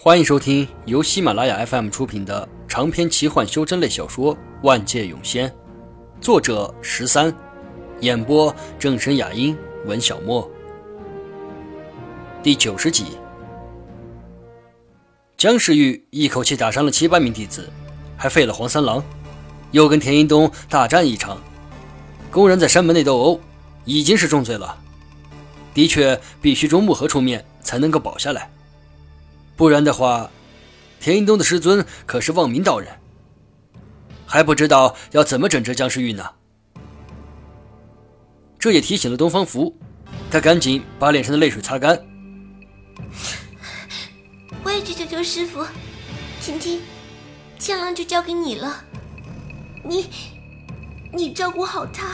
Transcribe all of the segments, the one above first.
欢迎收听由喜马拉雅 FM 出品的长篇奇幻修真类小说《万界涌仙》，作者13，演播正神雅音、文小沫。第90集。姜世玉一口气打伤了700名弟子，还废了黄三郎，又跟田英东大战一场，公然在山门内斗殴，已经是重罪了。的确必须钟木和出面才能够保下来，不然的话，田英东的师尊可是望明道人，还不知道要怎么整治姜世玉呢。这也提醒了东方福，他赶紧把脸上的泪水擦干。 我也去求求师父，婷婷，千郎就交给你了，你照顾好他。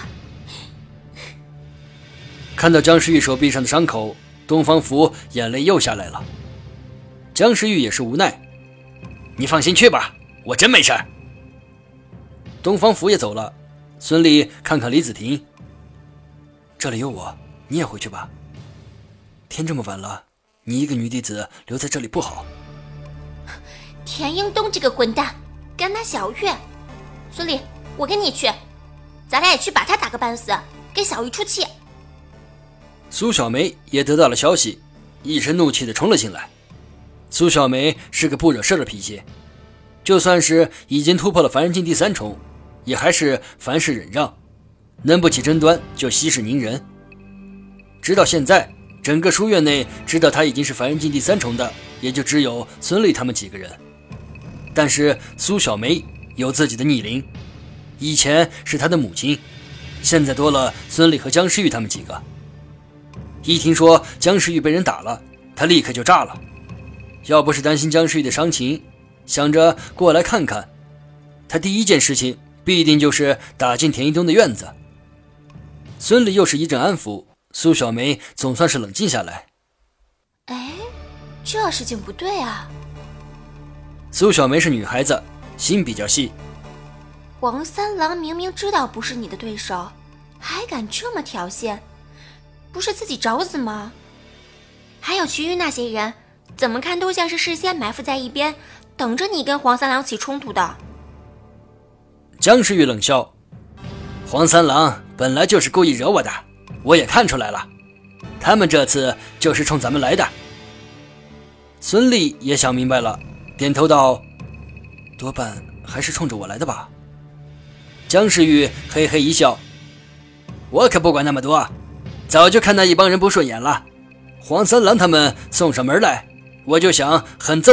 看到姜世玉手臂上的伤口，东方福眼泪又下来了。姜世玉也是无奈，你放心去吧，我真没事。东方福也走了，孙俪看看李子婷，这里有我，你也回去吧。天这么晚了，你一个女弟子留在这里不好。 田英东这个混蛋，干他小月。孙俪，我跟你去，咱俩也去把他打个半死，给小玉出气。 苏小梅也得到了消息，一身怒气地冲了进来。苏小梅是个不惹事的脾气，就算是已经突破了凡人境第3重，也还是凡事忍让，能不起争端就息事宁人。直到现在，整个书院内知道她已经是凡人境第3重的，也就只有孙俪他们几个人。但是苏小梅有自己的逆鳞，以前是她的母亲，现在多了孙俪和姜世玉他们几个。一听说姜世玉被人打了，她立刻就炸了。要不是担心姜世玉的伤情，想着过来看看，他第一件事情必定就是打进田一东的院子。孙俪又是一阵安抚，苏小梅总算是冷静下来。 哎，这事情不对啊。 苏小梅是女孩子，心比较细。 黄三郎明明知道不是你的对手，还敢这么挑衅，不是自己找死吗？还有其余那些人，怎么看都像是事先埋伏在一边，等着你跟黄三郎起冲突的。 姜世玉冷笑，黄三郎本来就是故意惹我的，我也看出来了，他们这次就是冲咱们来的。孙俪也想明白了，点头道，多半还是冲着我来的吧。姜世玉嘿嘿一笑，我可不管那么多，早就看那一帮人不顺眼了，黄三郎他们送上门来，我就想狠揍